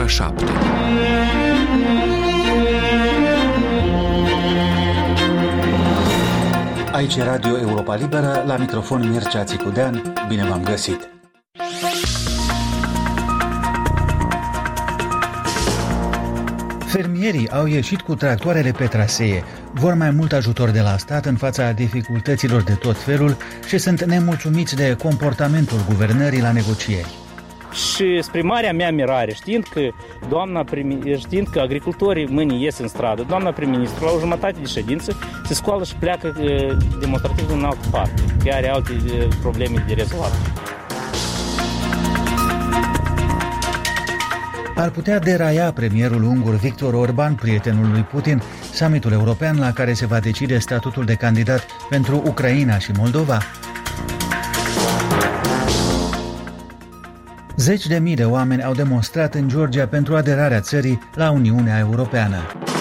7. Aici e Radio Europa Liberă, la microfon Mircea Țicudean. Bine v-am găsit! Fermierii au ieșit cu tractoarele pe trasee, vor mai mult ajutor de la stat în fața dificultăților de tot felul și sunt nemulțumiți de comportamentul guvernării la negocieri. Și exprimarea mea mirare, știind că agricultorii mâine ies în stradă, doamna prim-ministru la o jumătate de ședință se scoală și pleacă demonstrativ în altă parte, că are alte probleme de rezolvat. Ar putea deraia premierul ungur Viktor Orban, prietenul lui Putin, summitul european la care se va decide statutul de candidat pentru Ucraina și Moldova. Zeci de mii de oameni au demonstrat în Georgia pentru aderarea țării la Uniunea Europeană.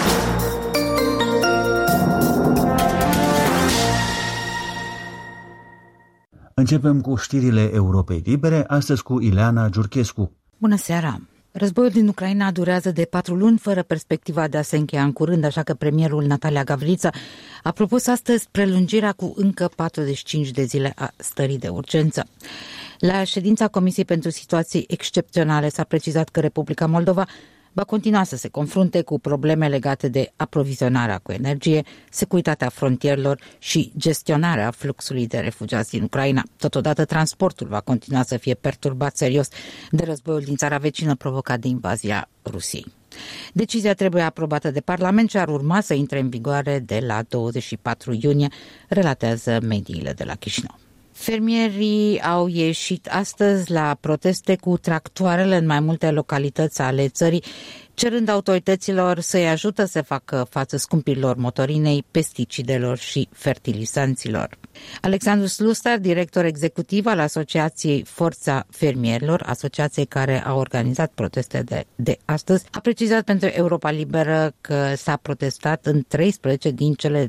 Începem cu știrile Europei Libere, astăzi cu Ileana Giurchescu. Bună seara! Războiul din Ucraina durează de 4 luni fără perspectiva de a se încheia în curând, așa că premierul Natalia Gavrița a propus astăzi prelungirea cu încă 45 de zile a stării de urgență. La ședința Comisiei pentru Situații Excepționale s-a precizat că Republica Moldova va continua să se confrunte cu probleme legate de aprovizionarea cu energie, securitatea frontierelor și gestionarea fluxului de refugiați din Ucraina. Totodată, transportul va continua să fie perturbat serios de războiul din țara vecină provocat de invazia Rusiei. Decizia trebuie aprobată de Parlament și ar urma să intre în vigoare de la 24 iunie, relatează mediile de la Chișinău. Fermierii au ieșit astăzi la proteste cu tractoarele în mai multe localități ale țării, cerând autorităților să-i ajută să facă față scumpirilor motorinei, pesticidelor și fertilizanților. Alexandru Slustar, director executiv al Asociației Forța Fermierilor, asociației care a organizat proteste de astăzi, a precizat pentru Europa Liberă că s-a protestat în 13 din cele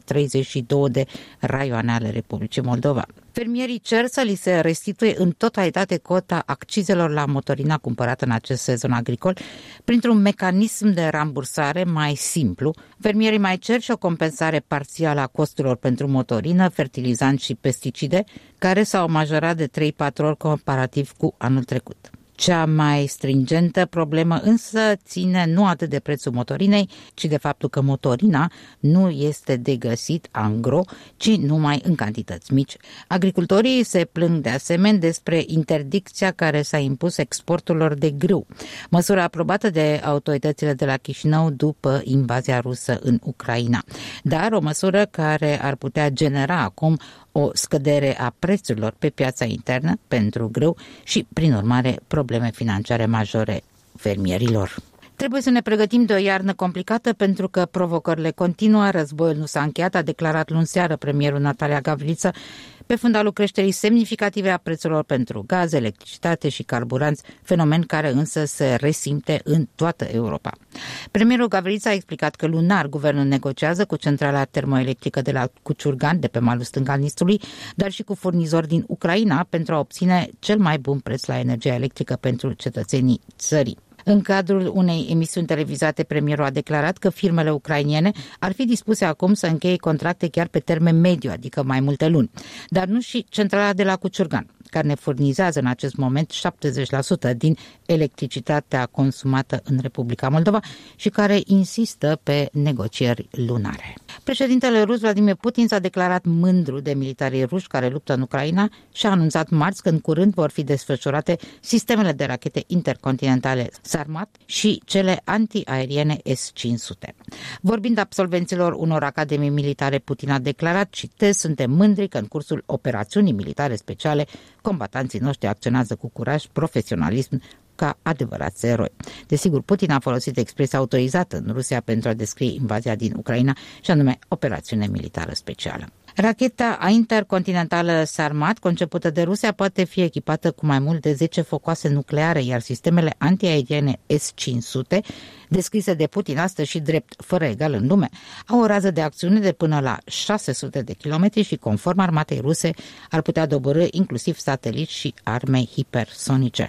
32 de raioane ale Republicii Moldova. Fermierii cer să li se restituie în totalitate cota accizelor la motorina cumpărată în acest sezon agricol printr-un mecanism de rambursare mai simplu. Fermierii mai cer și o compensare parțială a costurilor pentru motorină, fertilizanți și pesticide, care s-au majorat de 3-4 ori comparativ cu anul trecut. Cea mai stringentă problemă însă ține nu atât de prețul motorinei, ci de faptul că motorina nu este de găsit angro, ci numai în cantități mici. Agricultorii se plâng de asemenea despre interdicția care s-a impus exporturilor de grâu, măsura aprobată de autoritățile de la Chișinău după invazia rusă în Ucraina, dar o măsură care ar putea genera acum o scădere a prețurilor pe piața internă pentru grâu și, prin urmare, probleme financiare majore fermierilor. Trebuie să ne pregătim de o iarnă complicată pentru că provocările continuă, războiul nu s-a încheiat, a declarat luni seară premierul Natalia Gavrița, pe fundalul creșterii semnificative a prețurilor pentru gaz, electricitate și carburanți, fenomen care însă se resimte în toată Europa. Premierul Gavrița a explicat că lunar guvernul negociază cu centrala termoelectrică de la Cuciurgan, de pe malul stâng al Nistrului, dar și cu furnizori din Ucraina pentru a obține cel mai bun preț la energia electrică pentru cetățenii țării. În cadrul unei emisiuni televizate, premierul a declarat că firmele ucrainene ar fi dispuse acum să încheie contracte chiar pe termen mediu, adică mai multe luni, dar nu și centrala de la Cuciurgan, care ne furnizează în acest moment 70% din electricitatea consumată în Republica Moldova și care insistă pe negocieri lunare. Președintele rus Vladimir Putin s-a declarat mândru de militarii ruși care luptă în Ucraina și a anunțat marți că în curând vor fi desfășurate sistemele de rachete intercontinentale Sarmat și cele antiaeriene S-500. Vorbind absolvenților unor academii militare, Putin a declarat, citez, suntem mândri că în cursul operațiunii militare speciale combatanții noștri acționează cu curaj, profesionalism, ca adevărați eroi. Desigur, Putin a folosit expresia autorizată în Rusia pentru a descrie invazia din Ucraina și anume operațiune militară specială. Racheta intercontinentală Sarmat, concepută de Rusia, poate fi echipată cu mai mult de 10 focoase nucleare, iar sistemele antiaeriene S-500, descrise de Putin astăzi și drept fără egal în lume, au o rază de acțiune de până la 600 de kilometri și, conform armatei ruse, ar putea doborî inclusiv sateliți și arme hipersonice.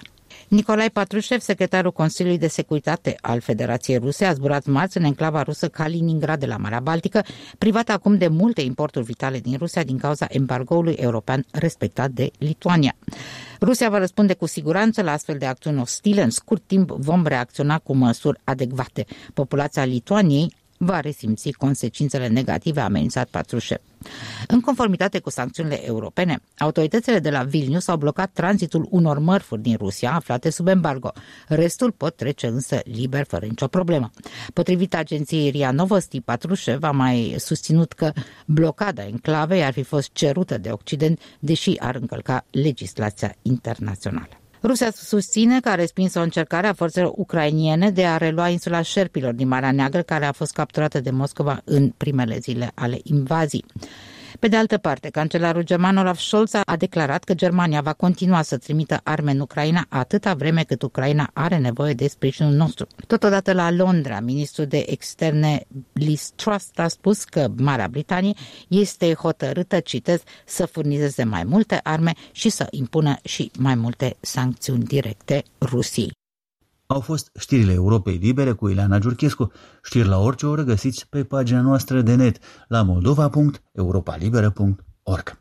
Nicolae Patrushev, secretarul Consiliului de Securitate al Federației Ruse, a zburat marți în enclava rusă Kaliningrad de la Marea Baltică, privată acum de multe importuri vitale din Rusia din cauza embargoului european respectat de Lituania. Rusia va răspunde cu siguranță la astfel de acțiuni ostile. În scurt timp vom reacționa cu măsuri adecvate. Populația Lituaniei va resimți consecințele negative, a amenințat Patrushev. În conformitate cu sancțiunile europene, autoritățile de la Vilnius au blocat tranzitul unor mărfuri din Rusia aflate sub embargo. Restul pot trece însă liber, fără nicio problemă. Potrivit agenției RIA Novosti, Patrushev a mai susținut că blocada enclavei ar fi fost cerută de Occident, deși ar încălca legislația internațională. Rusia susține că a respins o încercare a forțelor ucrainiene de a relua insula Șerpilor din Marea Neagră, care a fost capturată de Moscova în primele zile ale invazii. Pe de altă parte, cancelarul german Olaf Scholz a declarat că Germania va continua să trimită arme în Ucraina atâta vreme cât Ucraina are nevoie de sprijinul nostru. Totodată la Londra, ministrul de externe Liz Truss a spus că Marea Britanie este hotărâtă, citez, să furnizeze mai multe arme și să impună și mai multe sancțiuni directe Rusiei. Au fost știrile Europei Libere cu Ileana Giurchescu. Știri la orice oră găsiți pe pagina noastră de net la moldova.europalibera.org.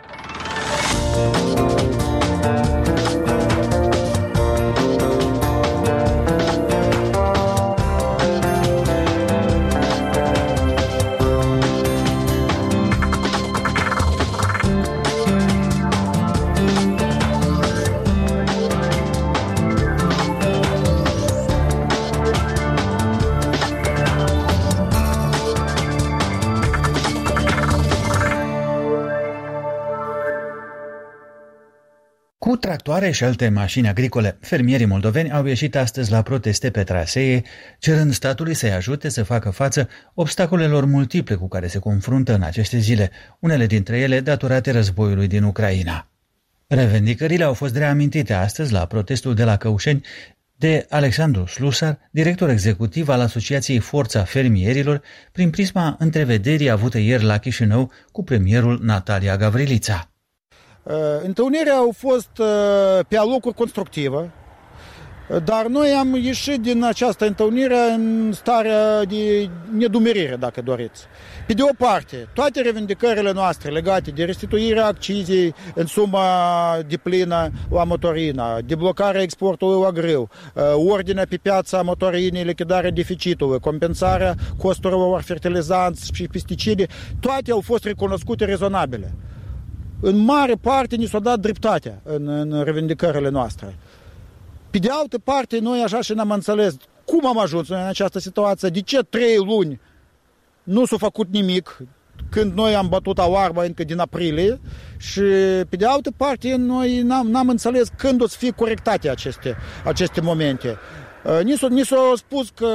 Cu tractoare și alte mașini agricole, fermierii moldoveni au ieșit astăzi la proteste pe trasee, cerând statului să-i ajute să facă față obstacolelor multiple cu care se confruntă în aceste zile, unele dintre ele datorate războiului din Ucraina. Revendicările au fost reamintite astăzi la protestul de la Căușeni de Alexandru Slusar, director executiv al Asociației Forța Fermierilor, prin prisma întrevederii avute ieri la Chișinău cu premierul Natalia Gavrilița. Întâlnirea a fost pe alocuri constructivă, dar noi am ieșit din această întâlnire în starea de nedumerire, dacă doriți. Pe de o parte, toate revendicările noastre legate de restituirea accizei în suma deplină la motorină, deblocarea exportului la grâu, ordinea pe piața motorinei, lichidarea deficitului, compensarea costurilor fertilizanți și pesticide, toate au fost recunoscute rezonabile. În mare parte ni s-a dat dreptatea în revendicările noastre. Pe de altă parte, noi așa și n-am înțeles cum am ajuns în această situație, de ce 3 luni nu s-a făcut nimic, când noi am bătut alarma încă din aprilie, și pe de altă parte noi n-am înțeles când o să fie corectate aceste momente. Ni s-a spus că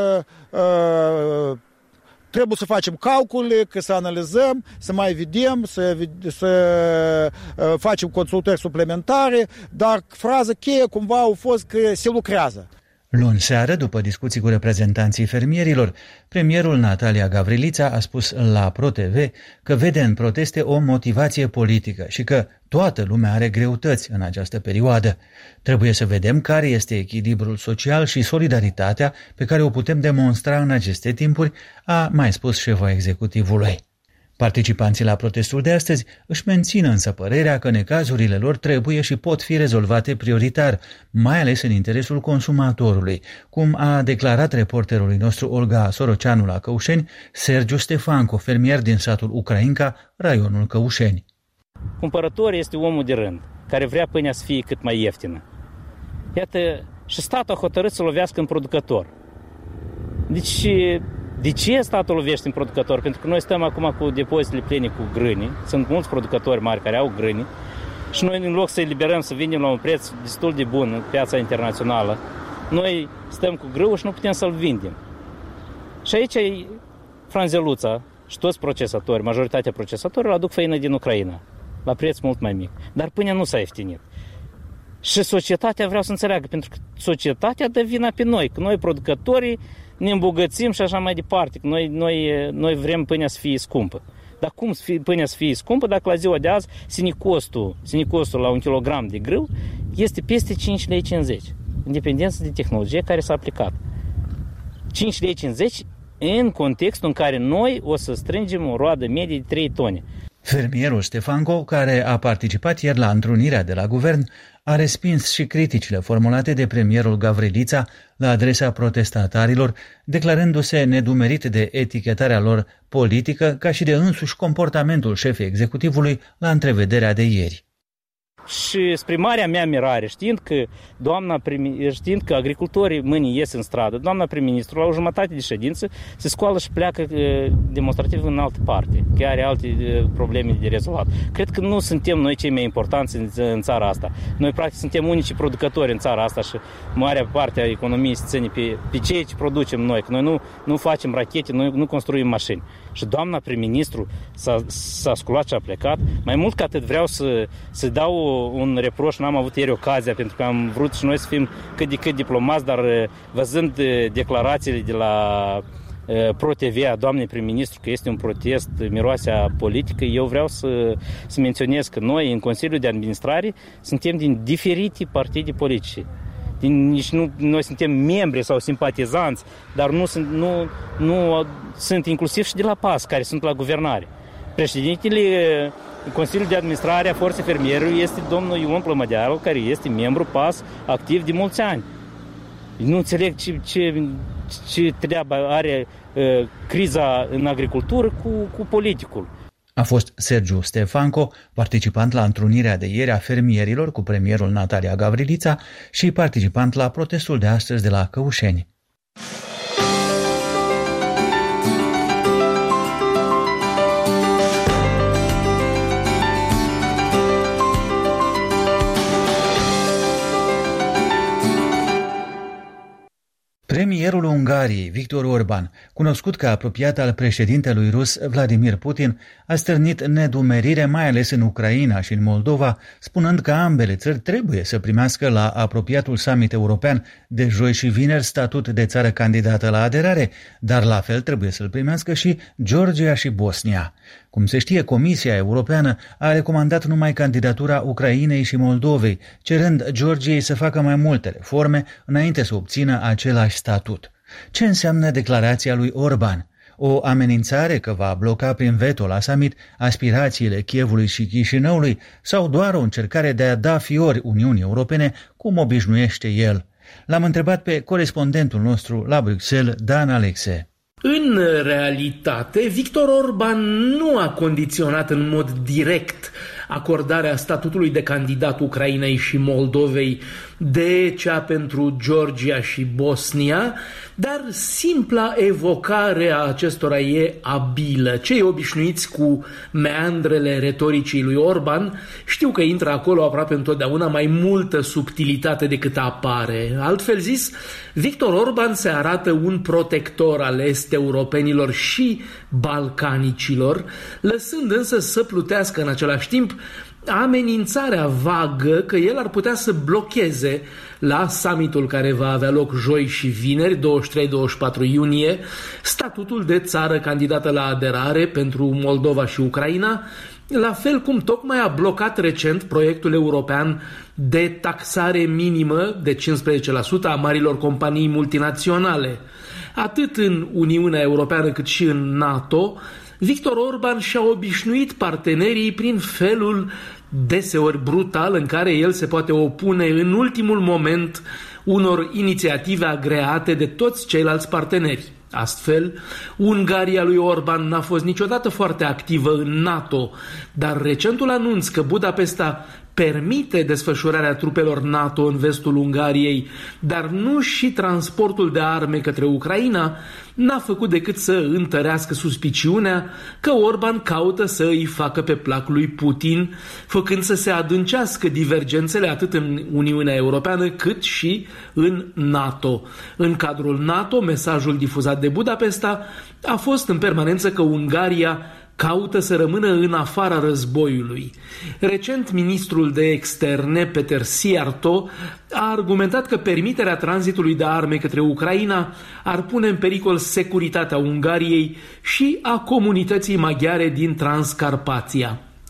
trebuie să facem calcule, că să analizăm, să mai vedem, să facem consultări suplimentare, dar fraza cheie cumva a fost că se lucrează. Luni seară, după discuții cu reprezentanții fermierilor, premierul Natalia Gavrilița a spus la ProTV că vede în proteste o motivație politică și că toată lumea are greutăți în această perioadă. Trebuie să vedem care este echilibrul social și solidaritatea pe care o putem demonstra în aceste timpuri, a mai spus șefa executivului. Participanții la protestul de astăzi își mențin însă părerea că necazurile lor trebuie și pot fi rezolvate prioritar, mai ales în interesul consumatorului, cum a declarat reporterului nostru Olga Soroceanu la Căușeni, Sergiu Stefanco, fermier din satul Ucrainca, raionul Căușeni. Cumpărătorul este omul de rând, care vrea pâinea să fie cât mai ieftină. Iată, și statul a hotărât să lovească în producător. Deci, de ce statul lovește în producător? Pentru că noi stăm acum cu depozitele pline cu grâni, sunt mulți producători mari care au grâni și noi, în loc să eliberăm, să vindem la un preț destul de bun în piața internațională, noi stăm cu grâul și nu putem să-l vindem. Și aici e franzeluța și toți procesatori, majoritatea procesatorilor aduc făină din Ucraina, la preț mult mai mic. Dar pâinea nu s-a ieftinit. Și societatea vreau să înțeleagă, pentru că societatea dă vina pe noi, că noi producătorii ne îmbogățim și așa mai departe, că noi vrem pâinea să fie scumpă. Dar cum pâinea să fie scumpă dacă la ziua de azi sinicostul la 1 kilogram de grâu este peste 5,50 lei, în dependență de tehnologie care s-a aplicat. 5,50 lei în contextul în care noi o să strângem o roadă medie de 3 tone. Fermierul Ștefanco, care a participat ieri la întrunirea de la guvern, a respins și criticile formulate de premierul Gavrilița la adresa protestatarilor, declarându-se nedumerit de etichetarea lor politică, ca și de însuși comportamentul șefului executivului la întrevederea de ieri. Și spre marea mea mirare, știind că agricultorii mâine ies în stradă, doamna prim-ministru, la o jumătate de ședință, se scoală și pleacă demonstrativ în altă parte, că are alte probleme de rezolvat. Cred că nu suntem noi cei mai importanți în țara asta. Noi, practic, suntem unici producători în țara asta și marea parte a economiei se ține pe ceea ce producem noi, că noi nu facem rachete, noi nu construim mașini. Și doamna prim-ministru s-a sculat și a plecat. Mai mult ca atât vreau să dau un reproș, n-am avut ieri ocazia, pentru că am vrut și noi să fim cât de cât diplomați, dar văzând declarațiile de la Pro-TV a doamnei prim-ministru că este un protest, miroasea politică, eu vreau să menționez că noi, în Consiliul de Administrare, suntem din diferite partide politice. Nici nu noi suntem membri sau simpatizanți, dar nu sunt inclusiv și de la PAS, care sunt la guvernare. Președintele Consiliul de Administrare a Forței Fermierului este domnul Ion Plămădearu, care este membru PAS activ de mulți ani. Nu înțeleg ce treabă are criza în agricultură cu politicul. A fost Sergiu Ștefanco, participant la întrunirea de ieri a fermierilor cu premierul Natalia Gavrilița și participant la protestul de astăzi de la Căușeni. Premierul Ungariei, Viktor Orban, cunoscut ca apropiat al președintelui rus Vladimir Putin, a stârnit nedumerire mai ales în Ucraina și în Moldova, spunând că ambele țări trebuie să primească la apropiatul summit european de joi și vineri statut de țară candidată la aderare, dar la fel trebuie să-l primească și Georgia și Bosnia. Cum se știe, Comisia Europeană a recomandat numai candidatura Ucrainei și Moldovei, cerând Georgiei să facă mai multe reforme înainte să obțină același statut. Ce înseamnă declarația lui Orban? O amenințare că va bloca prin veto la summit aspirațiile Kievului și Chișinăului sau doar o încercare de a da fiori Uniunii Europene, cum obișnuiește el? L-am întrebat pe corespondentul nostru la Bruxelles, Dan Alexe. În realitate, Viktor Orban nu a condiționat în mod direct acordarea statutului de candidat Ucrainei și Moldovei de cea pentru Georgia și Bosnia, dar simpla evocare a acestora e abilă. Cei obișnuiți cu meandrele retoricii lui Orban știu că intră acolo aproape întotdeauna mai multă subtilitate decât apare. Altfel zis, Viktor Orban se arată un protector al est-europenilor și balcanicilor, lăsând însă să plutească în același timp amenințarea vagă că el ar putea să blocheze la summitul care va avea loc joi și vineri, 23-24 iunie, statutul de țară candidată la aderare pentru Moldova și Ucraina, la fel cum tocmai a blocat recent proiectul european de taxare minimă de 15% a marilor companii multinaționale. Atât în Uniunea Europeană cât și în NATO, Viktor Orban și-a obișnuit partenerii prin felul deseori brutal în care el se poate opune în ultimul moment unor inițiative agreate de toți ceilalți parteneri. Astfel, Ungaria lui Orban n-a fost niciodată foarte activă în NATO, dar recentul anunț că Budapesta permite desfășurarea trupelor NATO în vestul Ungariei, dar nu și transportul de arme către Ucraina, n-a făcut decât să întărească suspiciunea că Orban caută să îi facă pe plac lui Putin, făcând să se adâncească divergențele atât în Uniunea Europeană cât și în NATO. În cadrul NATO, mesajul difuzat de Budapesta a fost în permanență că Ungaria caută să rămână în afara războiului. Recent, ministrul de externe, Peter Szijjártó, a argumentat că permiterea tranzitului de arme către Ucraina ar pune în pericol securitatea Ungariei și a comunității maghiare din Transcarpația.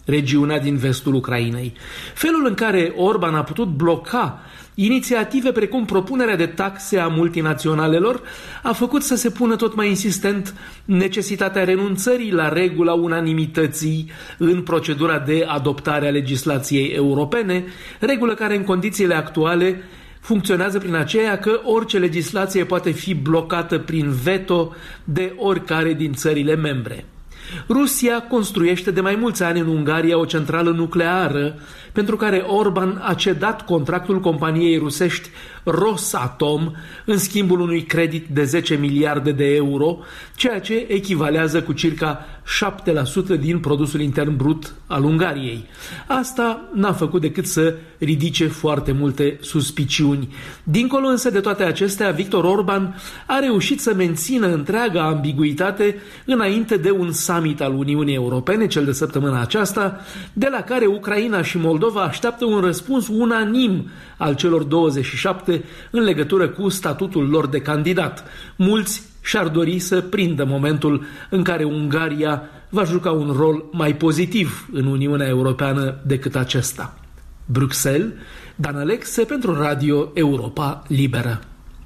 regiunea din vestul Ucrainei. Felul în care Orban a putut bloca inițiative precum propunerea de taxe a multinaționalelor a făcut să se pună tot mai insistent necesitatea renunțării la regula unanimității în procedura de adoptare a legislației europene, regulă care în condițiile actuale funcționează prin aceea că orice legislație poate fi blocată prin veto de oricare din țările membre. Rusia construiește de mai mulți ani în Ungaria o centrală nucleară pentru care Orban a cedat contractul companiei rusești Rosatom în schimbul unui credit de 10 miliarde de euro, ceea ce echivalează cu circa 7% din produsul intern brut al Ungariei. Asta n-a făcut decât să ridice foarte multe suspiciuni. Dincolo însă de toate acestea, Viktor Orban a reușit să mențină întreaga ambiguitate înainte de un summit al Uniunii Europene, cel de săptămâna aceasta, de la care Ucraina și Moldova așteaptă un răspuns unanim al celor 27 în legătură cu statutul lor de candidat. Mulți și-ar dori să prindă momentul în care Ungaria va juca un rol mai pozitiv în Uniunea Europeană decât acesta. Bruxelles, Dan Alexe pentru Radio Europa Liberă.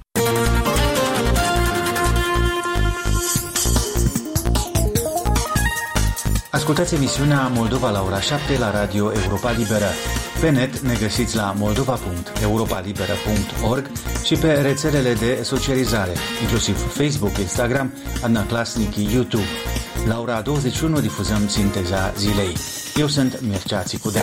Ascultați emisiunea Moldova la ora 7 la Radio Europa Liberă. Pe net ne găsiți la moldova.europalibera.org și pe rețelele de socializare, inclusiv Facebook, Instagram, Adnaclasnic, YouTube. La ora 21 difuzăm sinteza zilei. Eu sunt Mircea Țicudea.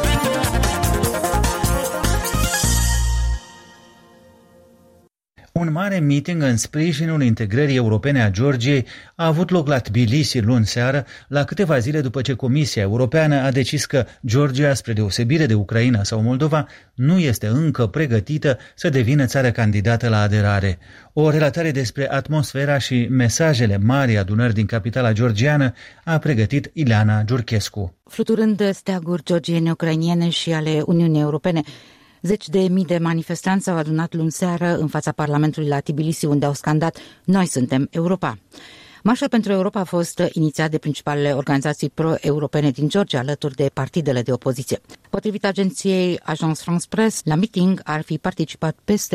Un mare meeting în sprijinul integrării europene a Georgiei a avut loc la Tbilisi luni seară, la câteva zile după ce Comisia Europeană a decis că Georgia, spre deosebire de Ucraina sau Moldova, nu este încă pregătită să devină țară candidată la aderare. O relatare despre atmosfera și mesajele Marii Adunări din capitala georgiană a pregătit Ileana Giurchescu. Fluturând steaguri georgiene, ucrainiene și ale Uniunii Europene, zeci de mii de manifestanți s-au adunat luni seară în fața Parlamentului la Tbilisi, unde au scandat "Noi suntem Europa". Marșul pentru Europa a fost inițiat de principalele organizații pro-europene din Georgia, alături de partidele de opoziție. Potrivit agenției Agence France Presse, la meeting ar fi participat peste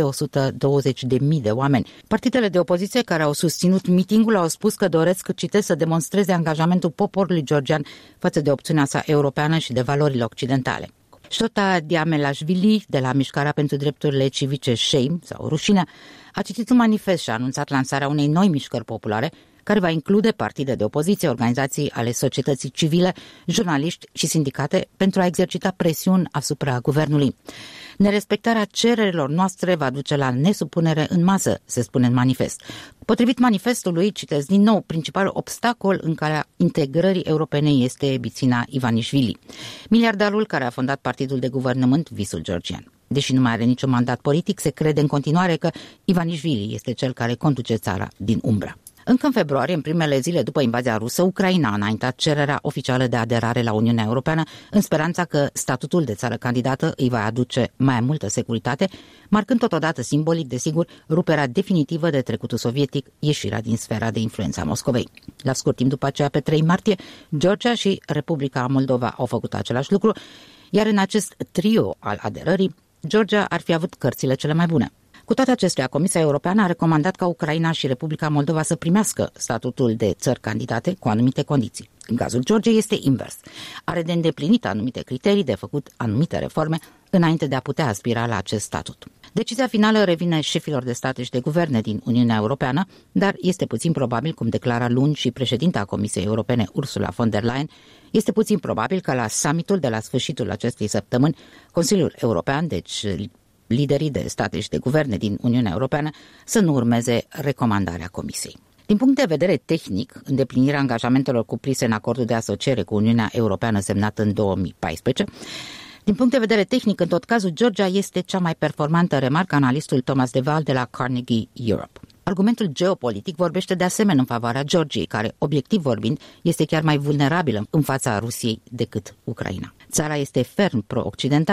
120.000 de oameni. Partidele de opoziție care au susținut meetingul au spus că doresc, citesc, să demonstreze angajamentul poporului georgian față de opțiunea sa europeană și de valorile occidentale. Șota Diamelashvili, de la Mișcarea pentru Drepturile Civice Shame, sau Rușine, a citit un manifest și a anunțat lansarea unei noi mișcări populare, care va include partide de opoziție, organizații ale societății civile, jurnaliști și sindicate, pentru a exercita presiuni asupra guvernului. Nerespectarea cererilor noastre va duce la nesupunere în masă, se spune în manifest. Potrivit manifestului, citesc din nou, principalul obstacol în calea integrării europene este Bițina Ivanișvili, miliardarul care a fondat partidul de guvernământ Visul Georgian. Deși nu mai are niciun mandat politic, se crede în continuare că Ivanișvili este cel care conduce țara din umbră. Încă în februarie, în primele zile după invazia rusă, Ucraina a înaintat cererea oficială de aderare la Uniunea Europeană, în speranța că statutul de țară candidată îi va aduce mai multă securitate, marcând totodată simbolic, desigur, ruperea definitivă de trecutul sovietic, ieșirea din sfera de influență a Moscovei. La scurt timp după aceea, pe 3 martie, Georgia și Republica Moldova au făcut același lucru, iar în acest trio al aderării, Georgia ar fi avut cărțile cele mai bune. Cu toate acestea, Comisia Europeană a recomandat ca Ucraina și Republica Moldova să primească statutul de țări candidate cu anumite condiții. În cazul Georgiei este invers. Are de îndeplinit anumite criterii, de făcut anumite reforme, înainte de a putea aspira la acest statut. Decizia finală revine șefilor de state și de guverne din Uniunea Europeană, dar este puțin probabil, cum declara luni și președinta Comisiei Europene Ursula von der Leyen, este puțin probabil că la summitul de la sfârșitul acestei săptămâni, Consiliul European, deci liderii de state și de guverne din Uniunea Europeană, să nu urmeze recomandarea Comisiei. Din punct de vedere tehnic, îndeplinirea angajamentelor cuprinse în acordul de asociere cu Uniunea Europeană semnat în 2014, din punct de vedere tehnic, în tot cazul, Georgia este cea mai performantă, remarcă analistul Thomas de Waal de la Carnegie Europe. Argumentul geopolitic vorbește de asemenea în favoarea Georgiei, care, obiectiv vorbind, este chiar mai vulnerabilă în fața Rusiei decât Ucraina. Țara este ferm pro-occidentală,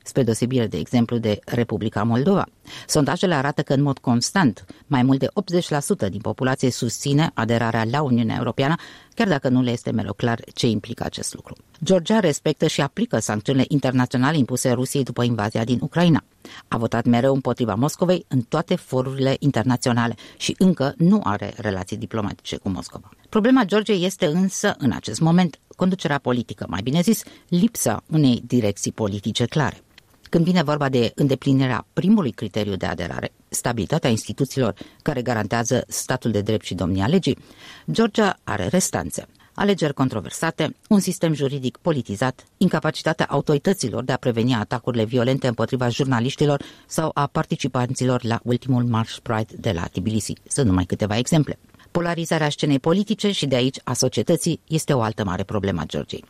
spre deosebire, de exemplu, de Republica Moldova. Sondajele arată că în mod constant mai mult de 80% din populație susține aderarea la Uniunea Europeană, chiar dacă nu le este mereu clar ce implică acest lucru. Georgia respectă și aplică sancțiunile internaționale impuse Rusiei după invazia din Ucraina. A votat mereu împotriva Moscovei în toate forurile internaționale și încă nu are relații diplomatice cu Moscova. Problema Georgiei este însă, în acest moment, conducerea politică, mai bine zis, lipsa unei direcții politice clare. Când vine vorba de îndeplinirea primului criteriu de aderare, stabilitatea instituțiilor care garantează statul de drept și domnia legii, Georgia are restanțe. Alegeri controversate, un sistem juridic politizat, incapacitatea autorităților de a preveni atacurile violente împotriva jurnaliștilor sau a participanților la ultimul March Pride de la Tbilisi. Sunt numai câteva exemple. Polarizarea scenei politice și de aici a societății este o altă mare problemă a Georgiei.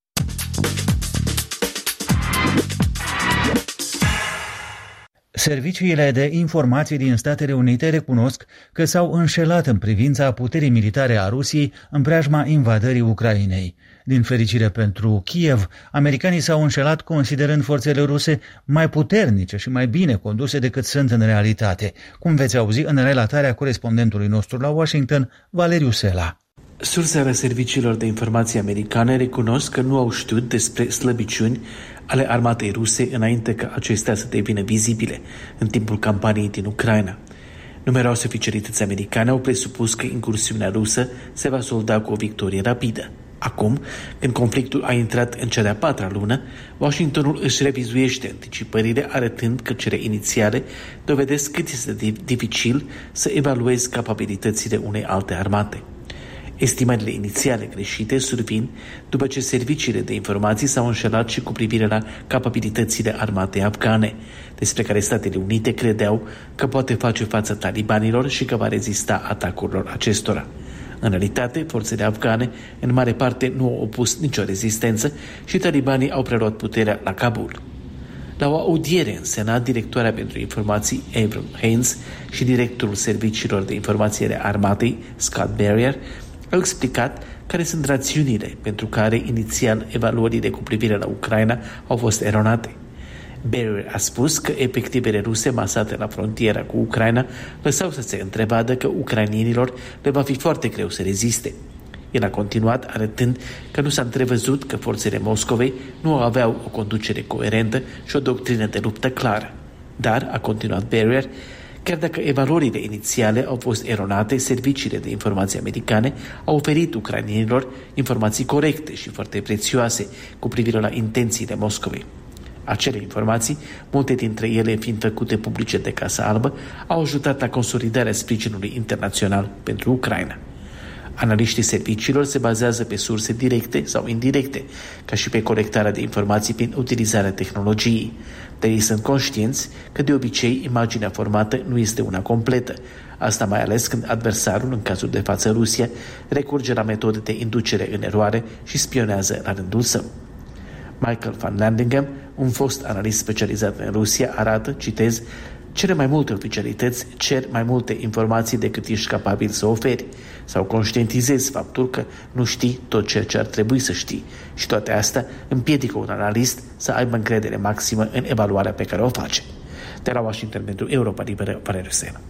Serviciile de informații din Statele Unite recunosc că s-au înșelat în privința puterii militare a Rusiei în preajma invadării Ucrainei. Din fericire pentru Kiev, americanii s-au înșelat considerând forțele ruse mai puternice și mai bine conduse decât sunt în realitate, cum veți auzi în relatarea corespondentului nostru la Washington, Valeriu Sela. Sursele serviciilor de informații americane recunosc că nu au știut despre slăbiciuni ale armatei ruse înainte ca acestea să devină vizibile în timpul campaniei din Ucraina. Numeroase oficialități americane au presupus că incursiunea rusă se va solda cu o victorie rapidă. Acum, când conflictul a intrat în cea de-a patra lună, Washingtonul își revizuiește anticipările, arătând că cele inițiale dovedesc cât este dificil să evaluezi capabilitățile unei alte armate. Estimările inițiale greșite survin după ce serviciile de informații s-au înșelat și cu privire la capabilitățile armatei afgane, despre care Statele Unite credeau că poate face față talibanilor și că va rezista atacurilor acestora. În realitate, forțele afgane în mare parte nu au opus nicio rezistență și talibanii au preluat puterea la Kabul. La o audiere în Senat, directoarea pentru informații Avril Haines și directorul serviciilor de informații ale armatei Scott Barrier au explicat care sunt rațiunile pentru care inițial evaluările cu privire la Ucraina au fost eronate. Barrier a spus că efectivele ruse masate la frontiera cu Ucraina lăsau să se întrevadă că ucrainienilor le va fi foarte greu să reziste. El a continuat arătând că nu s-a întrevăzut că forțele Moscovei nu aveau o conducere coerentă și o doctrină de luptă clară. Dar, a continuat Barrier, chiar dacă evaluările inițiale au fost eronate, serviciile de informații americane au oferit ucrainienilor informații corecte și foarte prețioase cu privire la intențiile Moscovei. Acele informații, multe dintre ele fiind făcute publice de Casa Albă, au ajutat la consolidarea sprijinului internațional pentru Ucraina. Analiștii serviciilor se bazează pe surse directe sau indirecte, ca și pe colectarea de informații prin utilizarea tehnologiei. Dar ei sunt conștienți că de obicei imaginea formată nu este una completă. Asta mai ales când adversarul, în cazul de față Rusia, recurge la metode de inducere în eroare și spionează la rândul său. Michael van Landingham, un fost analist specializat în Rusia, arată, citez, cele mai multe oficialități cer mai multe informații decât ești capabil să oferi sau conștientizezi faptul că nu știi tot ceea ce ar trebui să știi și toate astea împiedică un analist să aibă încredere maximă în evaluarea pe care o face. De la Washington pentru Europa Liberă, Valeriu Sela.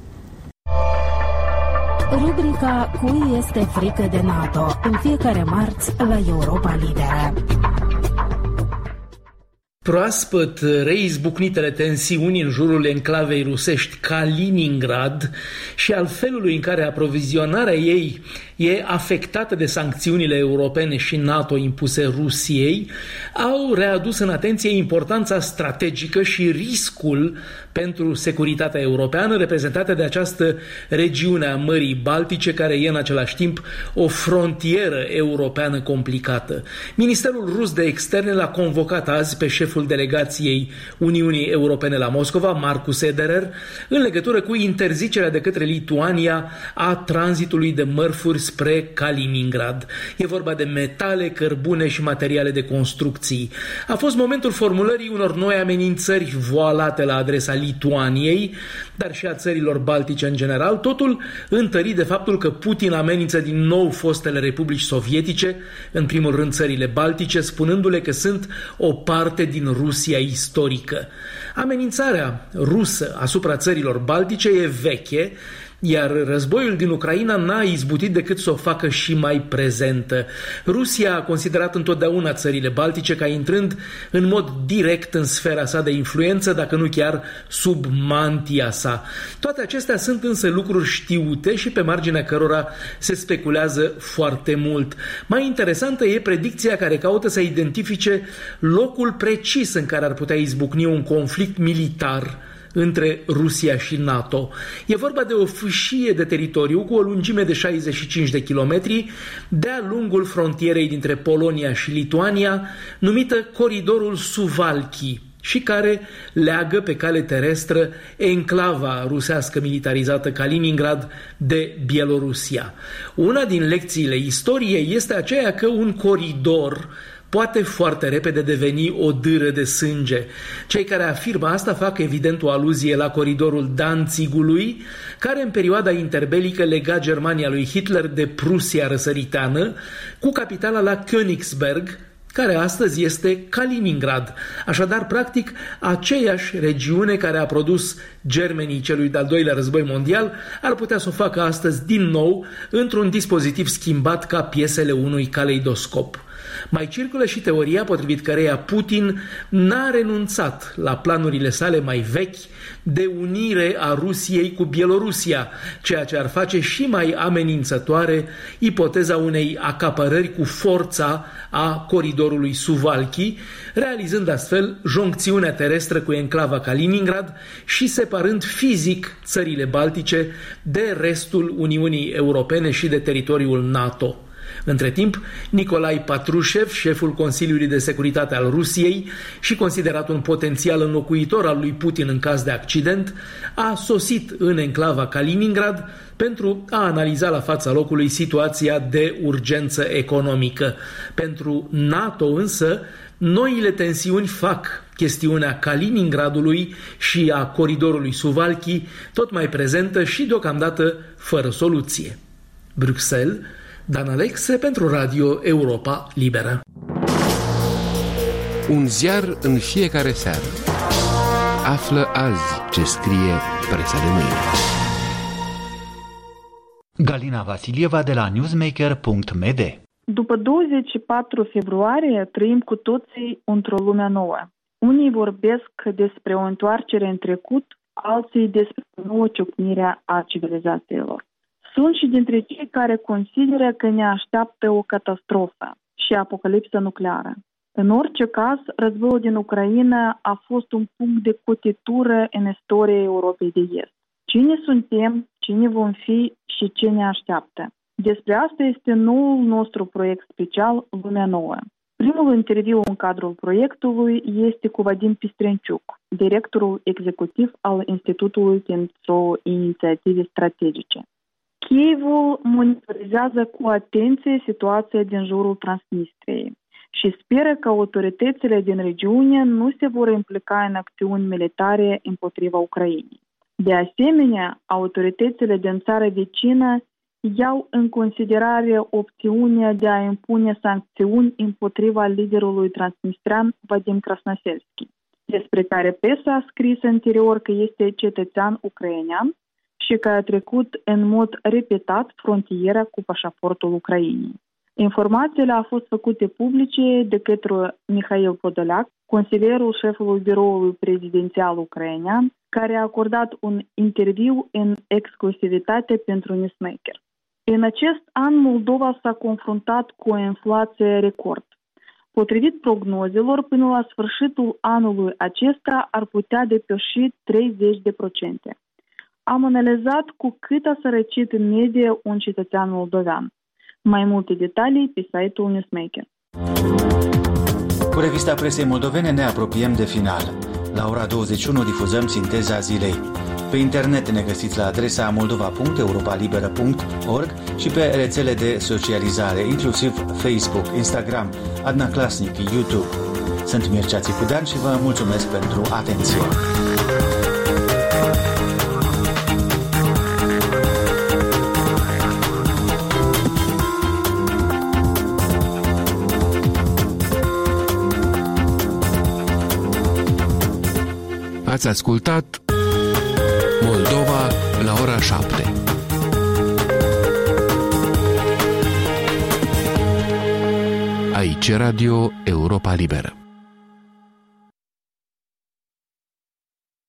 Rubrica Cui este frică de NATO în fiecare marți la Europa Liberă. Proaspăt reizbucnitele tensiuni în jurul enclavei rusești Kaliningrad și al felului în care aprovizionarea ei e afectată de sancțiunile europene și NATO impuse Rusiei, au readus în atenție importanța strategică și riscul pentru securitatea europeană reprezentată de această regiune a Mării Baltice, care e în același timp o frontieră europeană complicată. Ministerul rus de externe l-a convocat azi pe șeful delegației Uniunii Europene la Moscova, Markus Ederer, în legătură cu interzicerea de către Lituania a tranzitului de mărfuri spre Kaliningrad. E vorba de metale, cărbune și materiale de construcții. A fost momentul formulării unor noi amenințări voalate la adresa Lituaniei, dar și a țărilor baltice în general, totul întărit de faptul că Putin amenință din nou fostele republici sovietice, în primul rând țările baltice, spunându-le că sunt o parte din din Rusia istorică. Amenințarea rusă asupra țărilor baltice e veche, iar războiul din Ucraina n-a izbutit decât să o facă și mai prezentă. Rusia a considerat întotdeauna țările baltice ca intrând în mod direct în sfera sa de influență, dacă nu chiar sub mantia sa. Toate acestea sunt însă lucruri știute și pe marginea cărora se speculează foarte mult. Mai interesantă e predicția care caută să identifice locul precis în care ar putea izbucni un conflict militar între Rusia și NATO. E vorba de o fâșie de teritoriu cu o lungime de 65 de kilometri de-a lungul frontierei dintre Polonia și Lituania, numită Coridorul Suwałki, și care leagă pe cale terestră enclava rusească militarizată Kaliningrad de Bielorusia. Una din lecțiile istoriei este aceea că un coridor poate foarte repede deveni o dâră de sânge. Cei care afirmă asta fac evident o aluzie la coridorul Danzigului, care în perioada interbelică lega Germania lui Hitler de Prusia răsăriteană, cu capitala la Königsberg, care astăzi este Kaliningrad. Așadar, practic, aceeași regiune care a produs germenii celui de-al doilea război mondial ar putea să o facă astăzi din nou într-un dispozitiv schimbat ca piesele unui caleidoscop. Mai circulă și teoria potrivit căreia Putin n-a renunțat la planurile sale mai vechi de unire a Rusiei cu Bielorusia, ceea ce ar face și mai amenințătoare ipoteza unei acapărări cu forța a coridorului Suwałki, realizând astfel joncțiunea terestră cu enclava Kaliningrad și separând fizic țările baltice de restul Uniunii Europene și de teritoriul NATO. Între timp, Nicolae Patrushev, șeful Consiliului de Securitate al Rusiei și considerat un potențial înlocuitor al lui Putin în caz de accident, a sosit în enclava Kaliningrad pentru a analiza la fața locului situația de urgență economică. Pentru NATO însă, noile tensiuni fac chestiunea Kaliningradului și a coridorului Suwałki tot mai prezentă și deocamdată fără soluție. Bruxelles, Dan Alexe pentru Radio Europa Liberă. Un ziar în fiecare seară. Află azi ce scrie presa de mâine. Galina Vasilieva de la newsmaker.md. După 24 februarie trăim cu toții într-o lume nouă. Unii vorbesc despre o întoarcere în trecut, alții despre o nouă ciocnire a civilizațiilor. Sunt și dintre cei care consideră că ne așteaptă o catastrofă și apocalipsă nucleară. În orice caz, războiul din Ucraina a fost un punct de cotitură în istoria Europei de Est. Cine suntem, cine vom fi și ce ne așteaptă? Despre asta este noul nostru proiect special, Lumea Nouă. Primul interviu în cadrul proiectului este cu Vadim Pistrenciuc, directorul executiv al Institutului pentru Inițiative Strategice. Kievul monitorizează cu atenție situația din jurul Transnistriei și speră că autoritățile din regiune nu se vor implica în acțiuni militare împotriva Ucrainei. De asemenea, autoritățile din țara vecină iau în considerare opțiunea de a impune sancțiuni împotriva liderului transnistrian Vadim Krasnoselski, despre care presa a scris anterior că este cetățean ucrainean și că a trecut în mod repetat frontiera cu pașaportul Ucrainei. Informațiile au fost făcute publice de către Mihail Podolyak, consilierul șefului biroului prezidențial ucrainean, care a acordat un interviu în exclusivitate pentru Newsmaker. În acest an, Moldova s-a confruntat cu o inflație record. Potrivit prognozelor, până la sfârșitul anului acesta ar putea depăși 30%. Am analizat cu cât a sărăcit în medie un cetățean moldovean. Mai multe detalii pe site-ul Newsmaker. Cu revista presei moldovene ne apropiem de final. La ora 21 difuzăm sinteza zilei. Pe internet ne găsiți la adresa moldova.europalibera.org și pe rețele de socializare, inclusiv Facebook, Instagram, Adna Klasnic, YouTube. Sunt Mircea Țicudean și vă mulțumesc pentru atenție. Ați ascultat Moldova la ora 7. Aici Radio Europa Liberă.